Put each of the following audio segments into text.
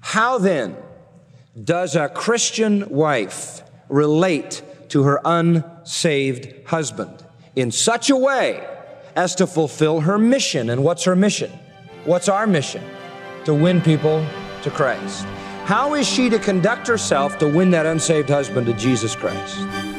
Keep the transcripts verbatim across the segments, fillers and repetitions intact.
How then does a Christian wife relate to her unsaved husband in such a way as to fulfill her mission? And what's her mission? What's our mission? To win people to Christ. How is she to conduct herself to win that unsaved husband to Jesus Christ?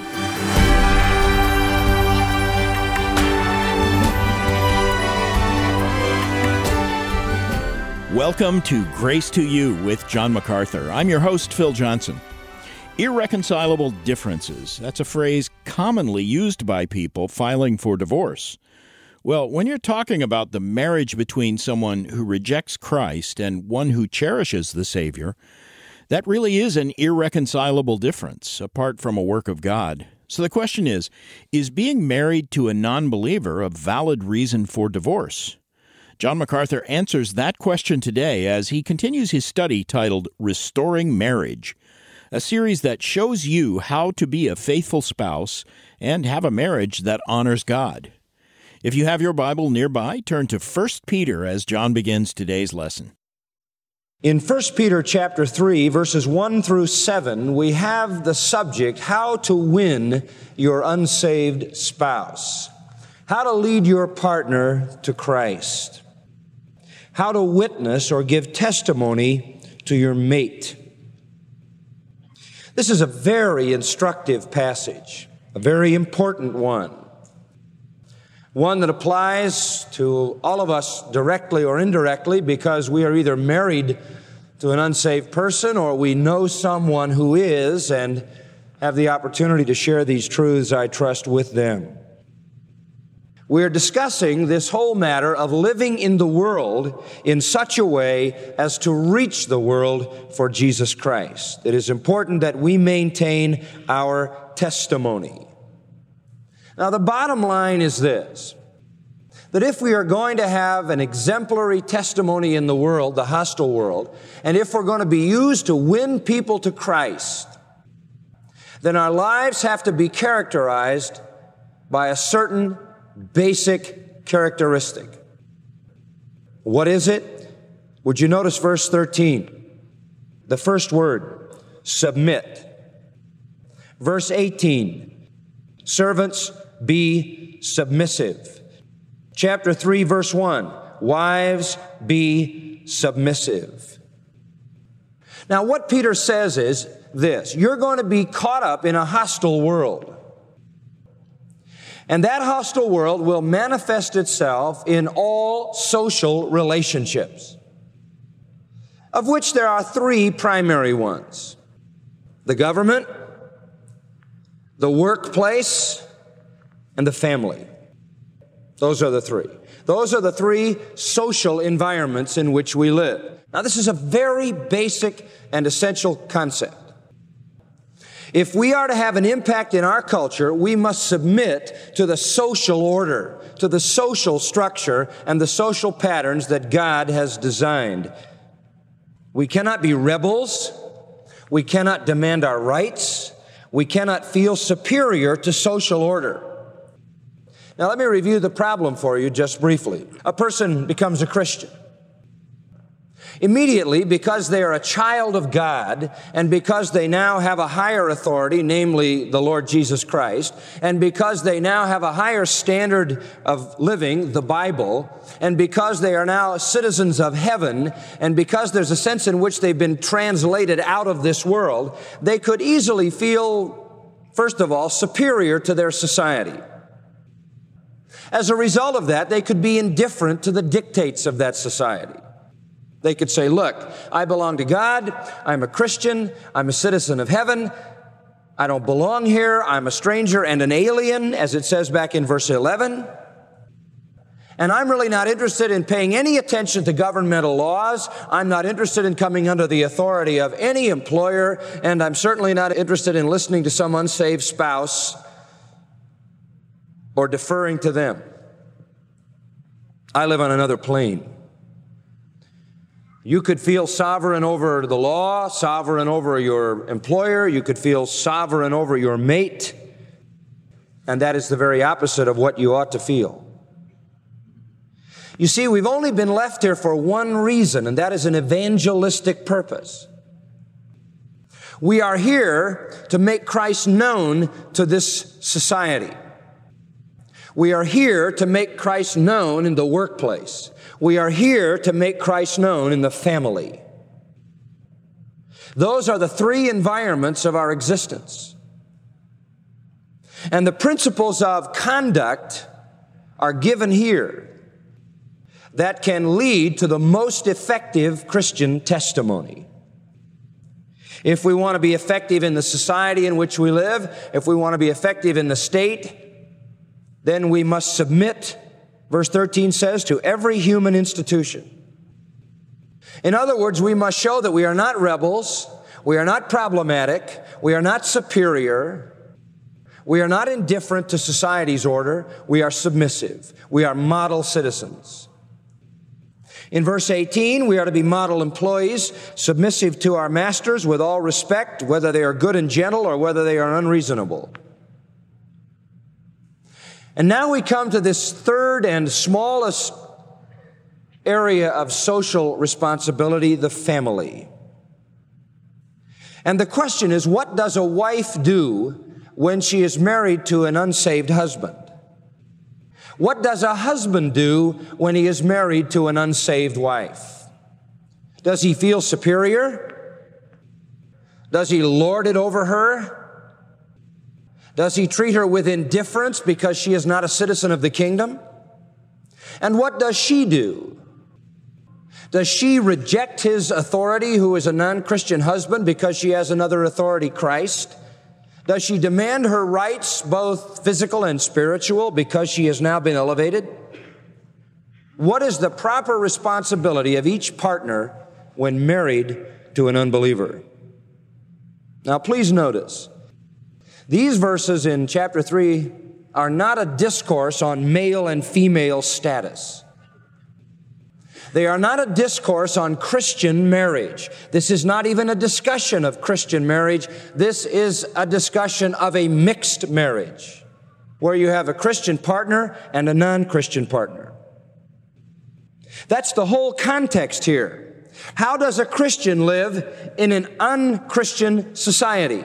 Welcome to Grace to You with John MacArthur. I'm your host, Phil Johnson. Irreconcilable differences. That's a phrase commonly used by people filing for divorce. Well, when you're talking about the marriage between someone who rejects Christ and one who cherishes the Savior, that really is an irreconcilable difference, apart from a work of God. So the question is, is being married to a non-believer a valid reason for divorce? John MacArthur answers that question today as he continues his study titled Restoring Marriage, a series that shows you how to be a faithful spouse and have a marriage that honors God. If you have your Bible nearby, turn to First Peter as John begins today's lesson. In First Peter chapter three, verses one through seven, we have the subject, how to win your unsaved spouse. How to lead your partner to Christ. How to witness or give testimony to your mate. This is a very instructive passage, a very important one. One that applies to all of us directly or indirectly because we are either married to an unsaved person or we know someone who is and have the opportunity to share these truths, I trust, with them. We're discussing this whole matter of living in the world in such a way as to reach the world for Jesus Christ. It is important that we maintain our testimony. Now, the bottom line is this, that if we are going to have an exemplary testimony in the world, the hostile world, and if we're going to be used to win people to Christ, then our lives have to be characterized by a certain basic characteristic. What is it? Would you notice verse thirteen? The first word, submit. Verse eighteen, servants, be submissive. Chapter three, verse one, wives, be submissive. Now, what Peter says is this, you're going to be caught up in a hostile world. And that hostile world will manifest itself in all social relationships, of which there are three primary ones. The government, the workplace, and the family. Those are the three. Those are the three social environments in which we live. Now, this is a very basic and essential concept. If we are to have an impact in our culture, we must submit to the social order, to the social structure and the social patterns that God has designed. We cannot be rebels. We cannot demand our rights. We cannot feel superior to social order. Now, let me review the problem for you just briefly. A person becomes a Christian. Immediately, because they are a child of God, and because they now have a higher authority, namely the Lord Jesus Christ, and because they now have a higher standard of living, the Bible, and because they are now citizens of heaven, and because there's a sense in which they've been translated out of this world, they could easily feel, first of all, superior to their society. As a result of that, they could be indifferent to the dictates of that society. They could say, look, I belong to God, I'm a Christian, I'm a citizen of heaven, I don't belong here, I'm a stranger and an alien, as it says back in verse eleven, and I'm really not interested in paying any attention to governmental laws, I'm not interested in coming under the authority of any employer, and I'm certainly not interested in listening to some unsaved spouse or deferring to them. I live on another plane. You could feel sovereign over the law, sovereign over your employer. You could feel sovereign over your mate. And that is the very opposite of what you ought to feel. You see, we've only been left here for one reason, and that is an evangelistic purpose. We are here to make Christ known to this society. We are here to make Christ known in the workplace. We are here to make Christ known in the family. Those are the three environments of our existence. And the principles of conduct are given here that can lead to the most effective Christian testimony. If we want to be effective in the society in which we live, if we want to be effective in the state, then we must submit, verse thirteen says, to every human institution. In other words, we must show that we are not rebels, we are not problematic, we are not superior, we are not indifferent to society's order, we are submissive, we are model citizens. In verse eighteen, we are to be model employees, submissive to our masters with all respect, whether they are good and gentle or whether they are unreasonable. And now we come to this third and smallest area of social responsibility, the family. And the question is, what does a wife do when she is married to an unsaved husband? What does a husband do when he is married to an unsaved wife? Does he feel superior? Does he lord it over her? Does he treat her with indifference because she is not a citizen of the kingdom? And what does she do? Does she reject his authority, who is a non-Christian husband, because she has another authority, Christ? Does she demand her rights, both physical and spiritual, because she has now been elevated? What is the proper responsibility of each partner when married to an unbeliever? Now, please notice, these verses in chapter three are not a discourse on male and female status. They are not a discourse on Christian marriage. This is not even a discussion of Christian marriage. This is a discussion of a mixed marriage, where you have a Christian partner and a non-Christian partner. That's the whole context here. How does a Christian live in an unchristian society?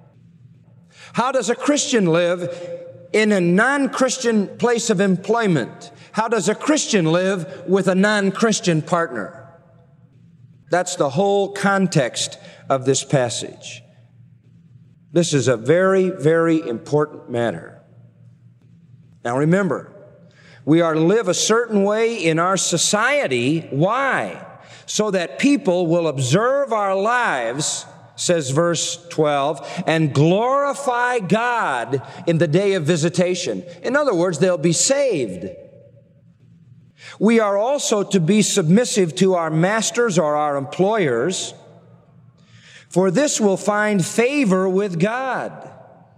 How does a Christian live in a non-Christian place of employment? How does a Christian live with a non-Christian partner? That's the whole context of this passage. This is a very, very important matter. Now remember, we are to live a certain way in our society. Why? So that people will observe our lives, says verse twelve, and glorify God in the day of visitation. In other words, they'll be saved. We are also to be submissive to our masters or our employers, for this will find favor with God.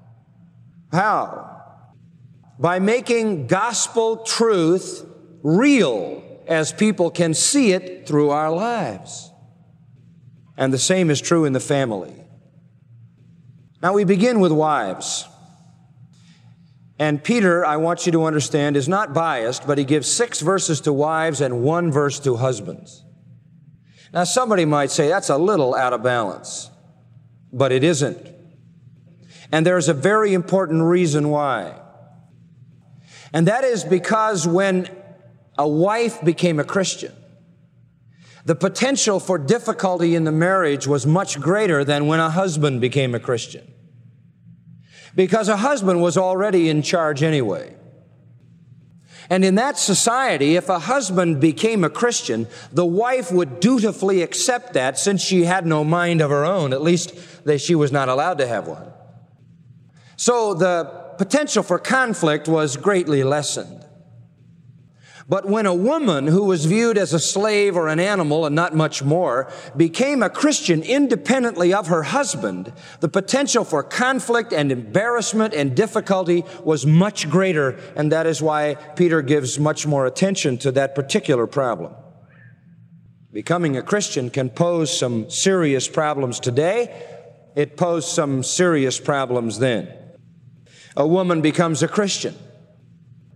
How? By making gospel truth real as people can see it through our lives. And the same is true in the family. Now we begin with wives. And Peter, I want you to understand, is not biased, but he gives six verses to wives and one verse to husbands. Now somebody might say that's a little out of balance, but it isn't. And there's a very important reason why. And that is because when a wife became a Christian, the potential for difficulty in the marriage was much greater than when a husband became a Christian. Because a husband was already in charge anyway. And in that society, if a husband became a Christian, the wife would dutifully accept that since she had no mind of her own. At least that she was not allowed to have one. So the potential for conflict was greatly lessened. But when a woman who was viewed as a slave or an animal and not much more became a Christian independently of her husband, the potential for conflict and embarrassment and difficulty was much greater, and that is why Peter gives much more attention to that particular problem. Becoming a Christian can pose some serious problems today. It posed some serious problems then. A woman becomes a Christian.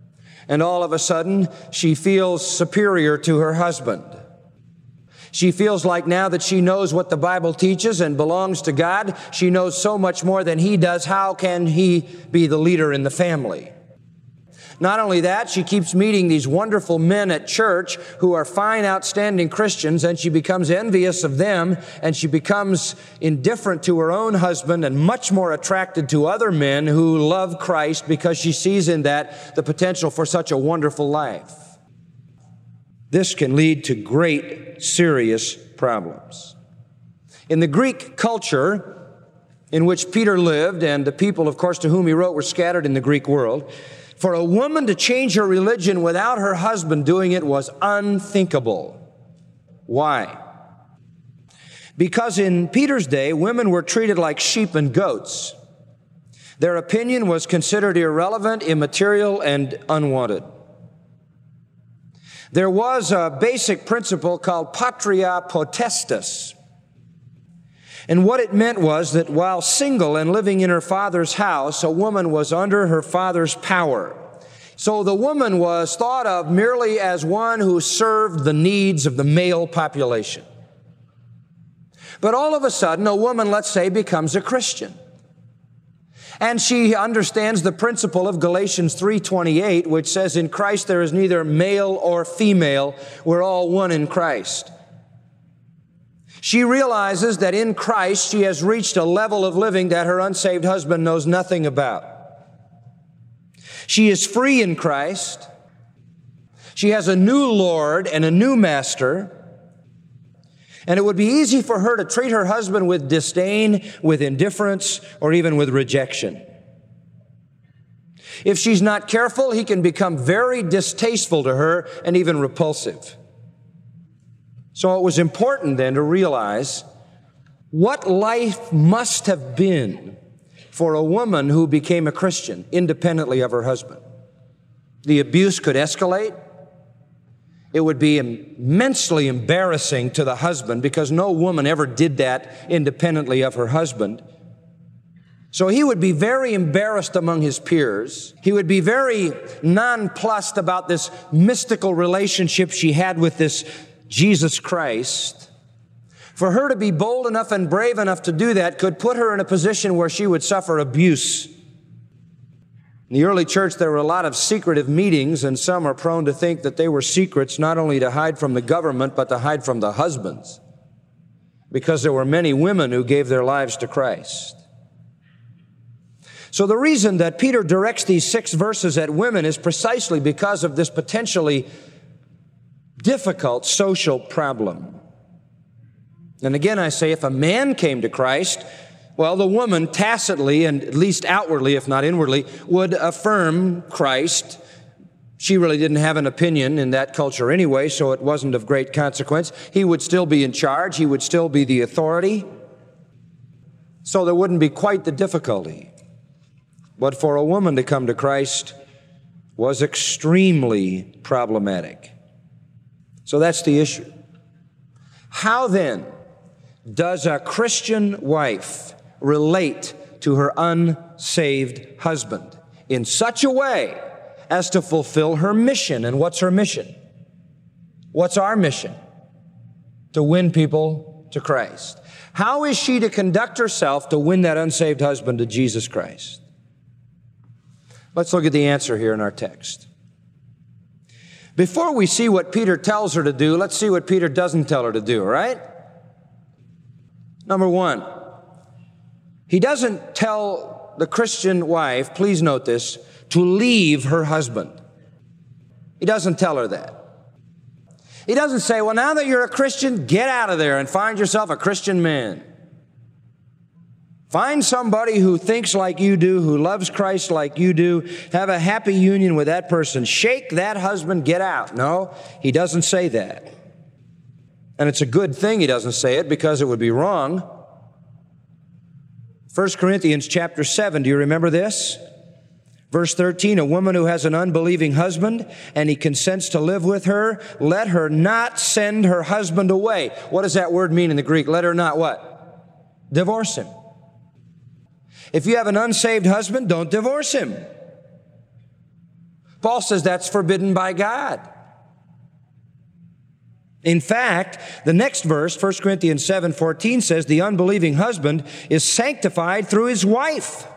And all of a sudden, she feels superior to her husband. She feels like now that she knows what the Bible teaches and belongs to God, she knows so much more than he does. How can he be the leader in the family? Not only that, she keeps meeting these wonderful men at church who are fine, outstanding Christians, and she becomes envious of them, and she becomes indifferent to her own husband and much more attracted to other men who love Christ because she sees in that the potential for such a wonderful life. This can lead to great, serious problems. In the Greek culture in which Peter lived, and the people, of course, to whom he wrote were scattered in the Greek world, for a woman to change her religion without her husband doing it was unthinkable. Why? Because in Peter's day, women were treated like sheep and goats. Their opinion was considered irrelevant, immaterial, and unwanted. There was a basic principle called patria potestas. And what it meant was that while single and living in her father's house, a woman was under her father's power. So the woman was thought of merely as one who served the needs of the male population. But all of a sudden, a woman, let's say, becomes a Christian. And she understands the principle of Galatians three twenty-eight, which says, in Christ there is neither male or female. We're all one in Christ. She realizes that in Christ she has reached a level of living that her unsaved husband knows nothing about. She is free in Christ. She has a new Lord and a new master. And it would be easy for her to treat her husband with disdain, with indifference, or even with rejection. If she's not careful, he can become very distasteful to her and even repulsive. So it was important then to realize what life must have been for a woman who became a Christian independently of her husband. The abuse could escalate. It would be immensely embarrassing to the husband because no woman ever did that independently of her husband. So he would be very embarrassed among his peers. He would be very nonplussed about this mystical relationship she had with this Jesus Christ. For her to be bold enough and brave enough to do that could put her in a position where she would suffer abuse. In the early church, there were a lot of secretive meetings, and some are prone to think that they were secrets not only to hide from the government, but to hide from the husbands, because there were many women who gave their lives to Christ. So the reason that Peter directs these six verses at women is precisely because of this potentially difficult social problem. And again, I say, if a man came to Christ, well, the woman tacitly, and at least outwardly, if not inwardly, would affirm Christ. She really didn't have an opinion in that culture anyway, so it wasn't of great consequence. He would still be in charge. He would still be the authority. So there wouldn't be quite the difficulty. But for a woman to come to Christ was extremely problematic. So that's the issue. How then does a Christian wife relate to her unsaved husband in such a way as to fulfill her mission? And what's her mission? What's our mission? To win people to Christ. How is she to conduct herself to win that unsaved husband to Jesus Christ? Let's look at the answer here in our text. Before we see what Peter tells her to do, let's see what Peter doesn't tell her to do, all right? Number one, he doesn't tell the Christian wife, please note this, to leave her husband. He doesn't tell her that. He doesn't say, well, now that you're a Christian, get out of there and find yourself a Christian man. Find somebody who thinks like you do, who loves Christ like you do. Have a happy union with that person. Shake that husband, get out. No, he doesn't say that. And it's a good thing he doesn't say it because it would be wrong. First Corinthians chapter seven, do you remember this? Verse thirteen, a woman who has an unbelieving husband and he consents to live with her, let her not send her husband away. What does that word mean in the Greek? Let her not what? Divorce him. If you have an unsaved husband, don't divorce him. Paul says that's forbidden by God. In fact, the next verse, First Corinthians seven fourteen, says the unbelieving husband is sanctified through his wife.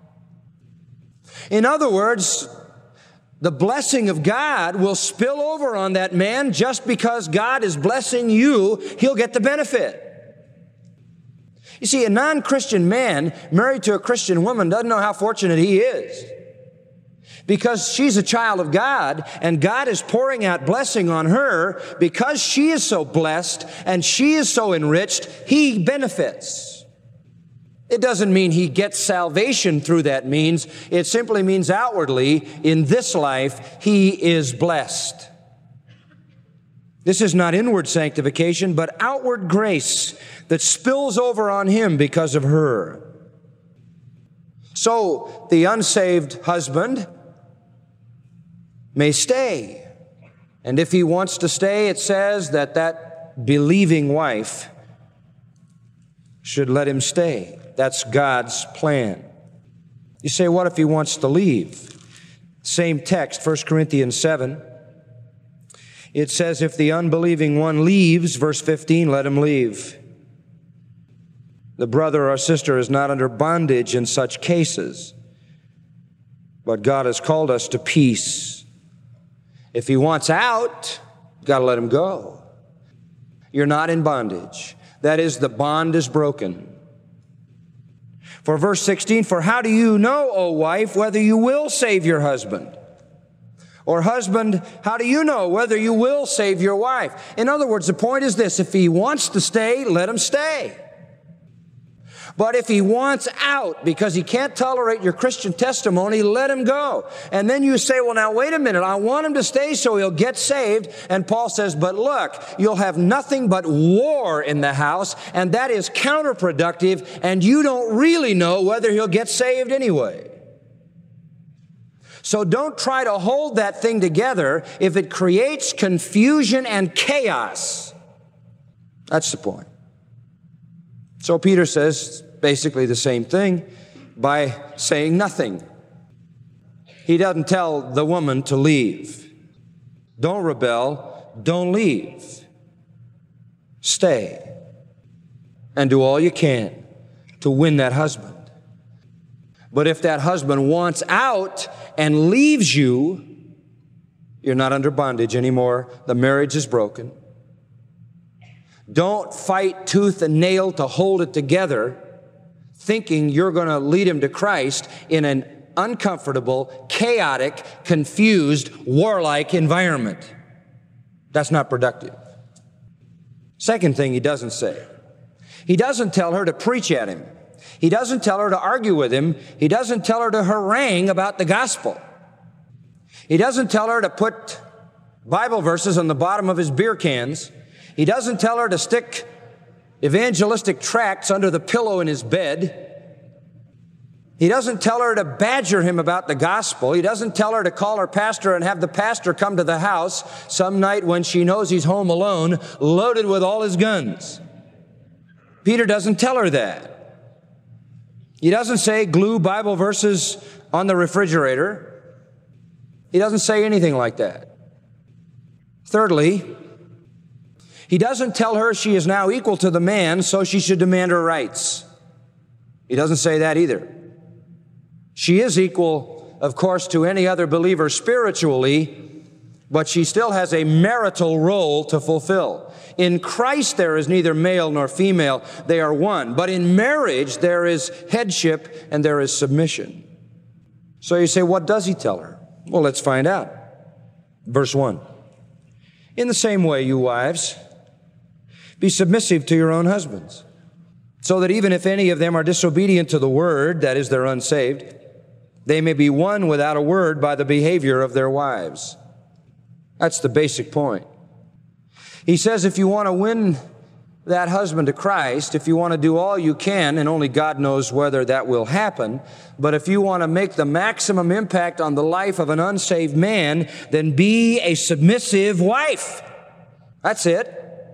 In other words, the blessing of God will spill over on that man. Just because God is blessing you, he'll get the benefit. You see, a non-Christian man married to a Christian woman doesn't know how fortunate he is. Because she's a child of God, and God is pouring out blessing on her. Because she is so blessed and she is so enriched, he benefits. It doesn't mean he gets salvation through that means. It simply means outwardly, in this life, he is blessed. This is not inward sanctification, but outward grace that spills over on him because of her. So, the unsaved husband may stay. And if he wants to stay, it says that that believing wife should let him stay. That's God's plan. You say, what if he wants to leave? Same text, First Corinthians seven. It says, if the unbelieving one leaves, verse fifteen, let him leave. The brother or sister is not under bondage in such cases, but God has called us to peace. If he wants out, you've got to let him go. You're not in bondage. That is, the bond is broken. For verse sixteen, for how do you know, O wife, whether you will save your husband? Or husband, how do you know whether you will save your wife? In other words, the point is this: if he wants to stay, let him stay. But if he wants out because he can't tolerate your Christian testimony, let him go. And then you say, well, now, wait a minute. I want him to stay so he'll get saved. And Paul says, but look, you'll have nothing but war in the house, and that is counterproductive, and you don't really know whether he'll get saved anyway. So don't try to hold that thing together if it creates confusion and chaos. That's the point. So Peter says basically the same thing by saying nothing. He doesn't tell the woman to leave. Don't rebel. Don't leave. Stay. And do all you can to win that husband. But if that husband wants out and leaves you, you're not under bondage anymore. The marriage is broken. Don't fight tooth and nail to hold it together, thinking you're going to lead him to Christ in an uncomfortable, chaotic, confused, warlike environment. That's not productive. Second thing he doesn't say. He doesn't tell her to preach at him. He doesn't tell her to argue with him. He doesn't tell her to harangue about the gospel. He doesn't tell her to put Bible verses on the bottom of his beer cans. He doesn't tell her to stick evangelistic tracts under the pillow in his bed. He doesn't tell her to badger him about the gospel. He doesn't tell her to call her pastor and have the pastor come to the house some night when she knows he's home alone, loaded with all his guns. Peter doesn't tell her that. He doesn't say glue Bible verses on the refrigerator. He doesn't say anything like that. Thirdly, he doesn't tell her she is now equal to the man, so she should demand her rights. He doesn't say that either. She is equal, of course, to any other believer spiritually, but she still has a marital role to fulfill. In Christ there is neither male nor female, they are one. But in marriage there is headship and there is submission. So you say, what does he tell her? Well, let's find out. Verse one. In the same way, you wives, be submissive to your own husbands, so that even if any of them are disobedient to the word, that is, they're unsaved, they may be won without a word by the behavior of their wives. That's the basic point. He says if you want to win that husband to Christ, if you want to do all you can, and only God knows whether that will happen, but if you want to make the maximum impact on the life of an unsaved man, then be a submissive wife. That's it.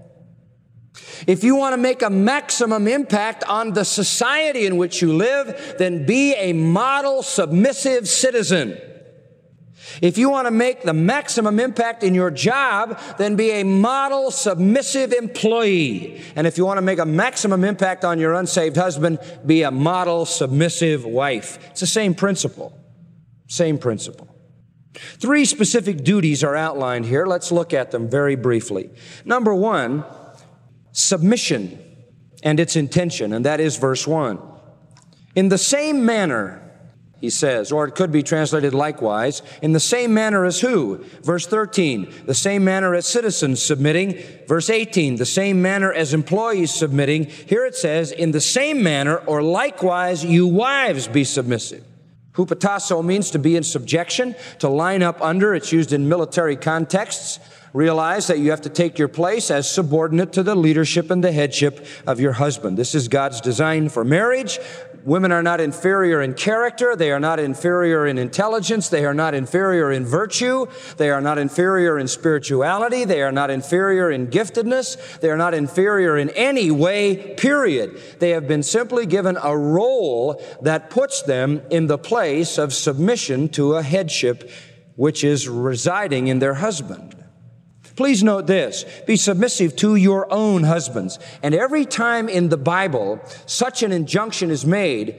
If you want to make a maximum impact on the society in which you live, then be a model submissive citizen. If you want to make the maximum impact in your job, then be a model submissive employee. And if you want to make a maximum impact on your unsaved husband, be a model submissive wife. It's the same principle. Same principle. Three specific duties are outlined here. Let's look at them very briefly. Number one, submission and its intention, and that is verse one. In the same manner, he says, or it could be translated likewise, in the same manner as who? Verse thirteen, the same manner as citizens submitting. Verse eighteen, the same manner as employees submitting. Here it says, in the same manner, or likewise, you wives be submissive. Hupotasso means to be in subjection, to line up under. It's used in military contexts. Realize that you have to take your place as subordinate to the leadership and the headship of your husband. This is God's design for marriage. Women are not inferior in character. They are not inferior in intelligence. They are not inferior in virtue. They are not inferior in spirituality. They are not inferior in giftedness. They are not inferior in any way, period. They have been simply given a role that puts them in the place of submission to a headship which is residing in their husband. Please note this, be submissive to your own husbands. And every time in the Bible such an injunction is made,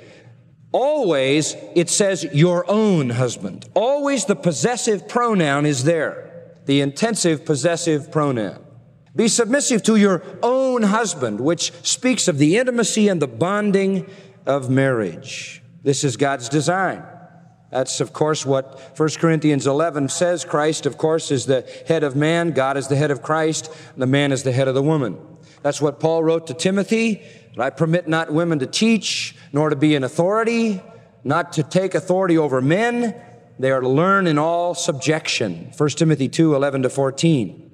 always it says your own husband. Always the possessive pronoun is there, the intensive possessive pronoun. Be submissive to your own husband, which speaks of the intimacy and the bonding of marriage. This is God's design. That's, of course, what First Corinthians eleven says. Christ, of course, is the head of man. God is the head of Christ. The man is the head of the woman. That's what Paul wrote to Timothy. I permit not women to teach, nor to be in authority, not to take authority over men. They are to learn in all subjection. First Timothy two, eleven to fourteen.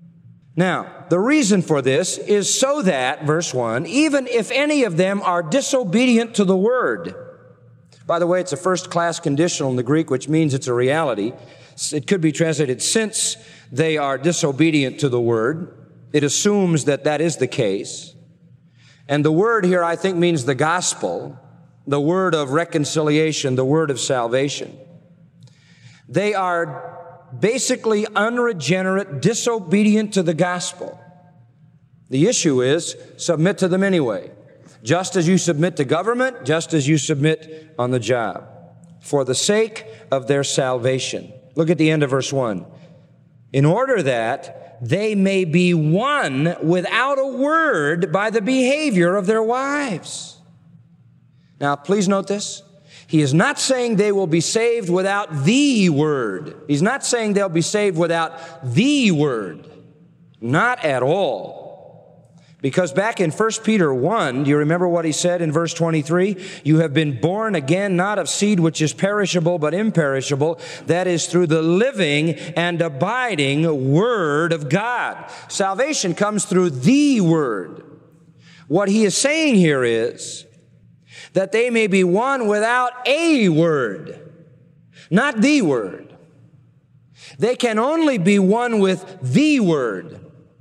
Now, the reason for this is so that, verse one, even if any of them are disobedient to the word. By the way, it's a first-class conditional in the Greek, which means it's a reality. It could be translated, since they are disobedient to the word. It assumes that that is the case. And the word here, I think, means the gospel, the word of reconciliation, the word of salvation. They are basically unregenerate, disobedient to the gospel. The issue is, submit to them anyway. Just as you submit to government, just as you submit on the job, for the sake of their salvation. Look at the end of verse one. In order that they may be won without a word by the behavior of their wives. Now, please note this. He is not saying they will be saved without the word. He's not saying they'll be saved without the word. Not at all. Because back in First Peter one, do you remember what he said in verse twenty-three? You have been born again, not of seed which is perishable, but imperishable. That is through the living and abiding Word of God. Salvation comes through the Word. What he is saying here is that they may be won without a word, not the Word. They can only be won with the Word.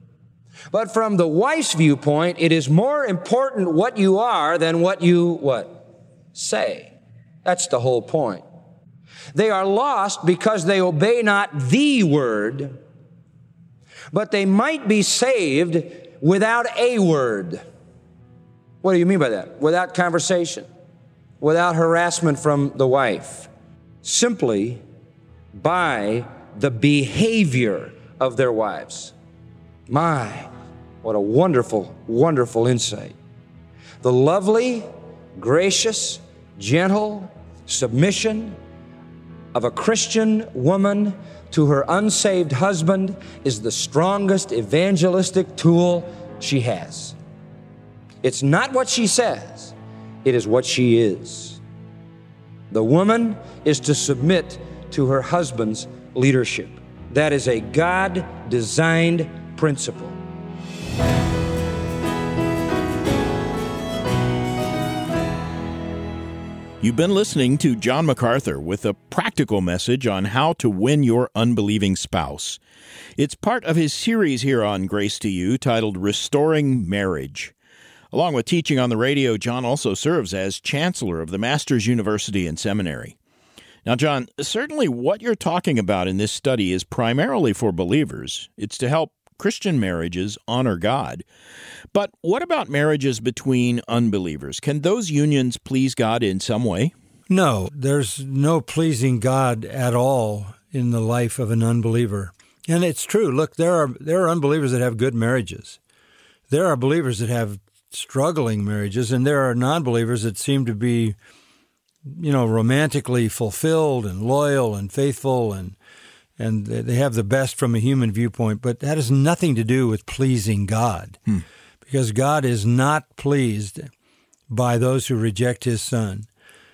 But from the wife's viewpoint, it is more important what you are than what you, what? Say. That's the whole point. They are lost because they obey not the word, but they might be saved without a word. What do you mean by that? Without conversation, without harassment from the wife, simply by the behavior of their wives. My, what a wonderful, wonderful insight. The lovely, gracious, gentle submission of a Christian woman to her unsaved husband is the strongest evangelistic tool she has. It's not what she says, it is what she is. The woman is to submit to her husband's leadership. That is a God-designed principle. You've been listening to John MacArthur with a practical message on how to win your unbelieving spouse. It's part of his series here on Grace to You titled Restoring Marriage. Along with teaching on the radio, John also serves as chancellor of the Masters University and Seminary. Now, John, certainly what you're talking about in this study is primarily for believers. It's to help Christian marriages honor God. But what about marriages between unbelievers? Can those unions please God in some way? No, there's no pleasing God at all in the life of an unbeliever. And it's true. Look, there are there are unbelievers that have good marriages. There are believers that have struggling marriages, and there are non-believers that seem to be, you know, romantically fulfilled and loyal and faithful, and and they have the best from a human viewpoint. But that has nothing to do with pleasing God, hmm. because God is not pleased by those who reject His Son.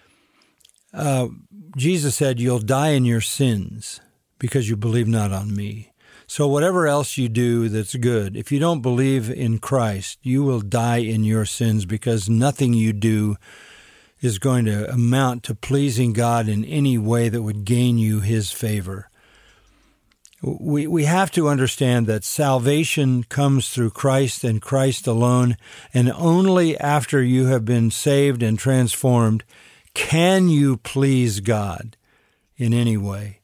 Uh, Jesus said, "You'll die in your sins because you believe not on me." So whatever else you do that's good, if you don't believe in Christ, you will die in your sins, because nothing you do is going to amount to pleasing God in any way that would gain you His favor. We we have to understand that salvation comes through Christ and Christ alone, and only after you have been saved and transformed can you please God in any way.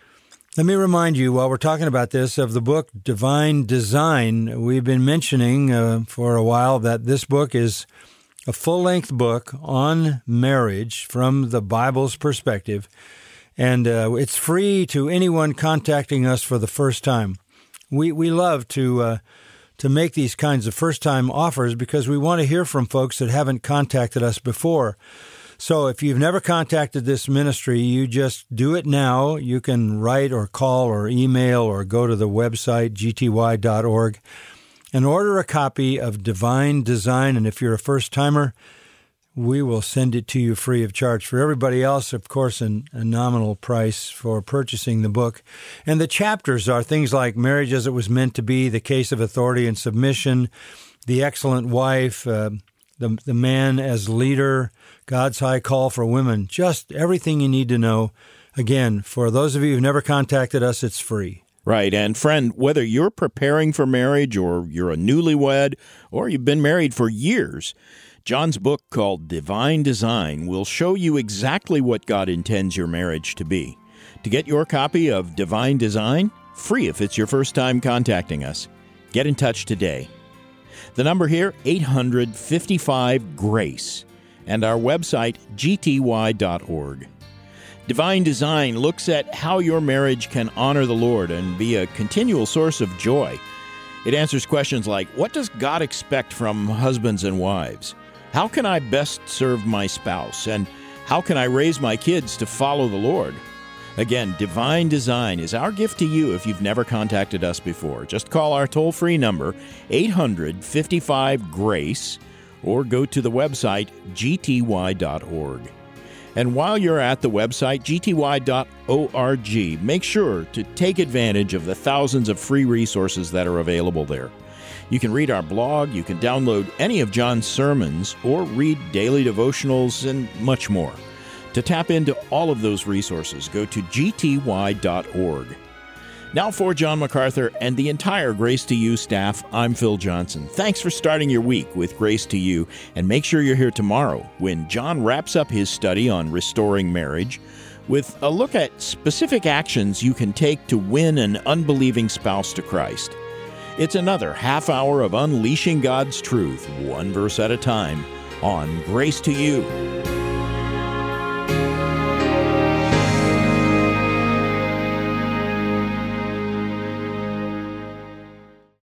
Let me remind you, while we're talking about this, of the book Divine Design. We've been mentioning uh, for a while that this book is a full-length book on marriage from the Bible's perspective, and uh, it's free to anyone contacting us for the first time. We we love to uh, to make these kinds of first-time offers because we want to hear from folks that haven't contacted us before. So if you've never contacted this ministry, you just do it now. You can write or call or email or go to the website, g t y dot org, and order a copy of Divine Design. And if you're a first-timer, we will send it to you free of charge. For everybody else, of course, an, a nominal price for purchasing the book. And the chapters are things like Marriage as It Was Meant to Be, The Case of Authority and Submission, The Excellent Wife, uh, the, the Man as Leader, God's High Call for Women, just everything you need to know. Again, for those of you who've never contacted us, it's free. Right. And friend, whether you're preparing for marriage or you're a newlywed or you've been married for years, John's book called Divine Design will show you exactly what God intends your marriage to be. To get your copy of Divine Design, free if it's your first time contacting us, get in touch today. The number here, eight hundred, fifty-five, GRACE. And our website, g t y dot org. Divine Design looks at how your marriage can honor the Lord and be a continual source of joy. It answers questions like, what does God expect from husbands and wives? How can I best serve my spouse? And how can I raise my kids to follow the Lord? Again, Divine Design is our gift to you if you've never contacted us before. Just call our toll-free number, eight hundred, fifty-five, GRACE, or go to the website, g t y dot org. And while you're at the website, g t y dot org, make sure to take advantage of the thousands of free resources that are available there. You can read our blog, you can download any of John's sermons, or read daily devotionals, and much more. To tap into all of those resources, go to g t y dot org. Now for John MacArthur and the entire Grace to You staff, I'm Phil Johnson. Thanks for starting your week with Grace to You, and make sure you're here tomorrow when John wraps up his study on restoring marriage with a look at specific actions you can take to win an unbelieving spouse to Christ. It's another half hour of unleashing God's truth, one verse at a time, on Grace to You.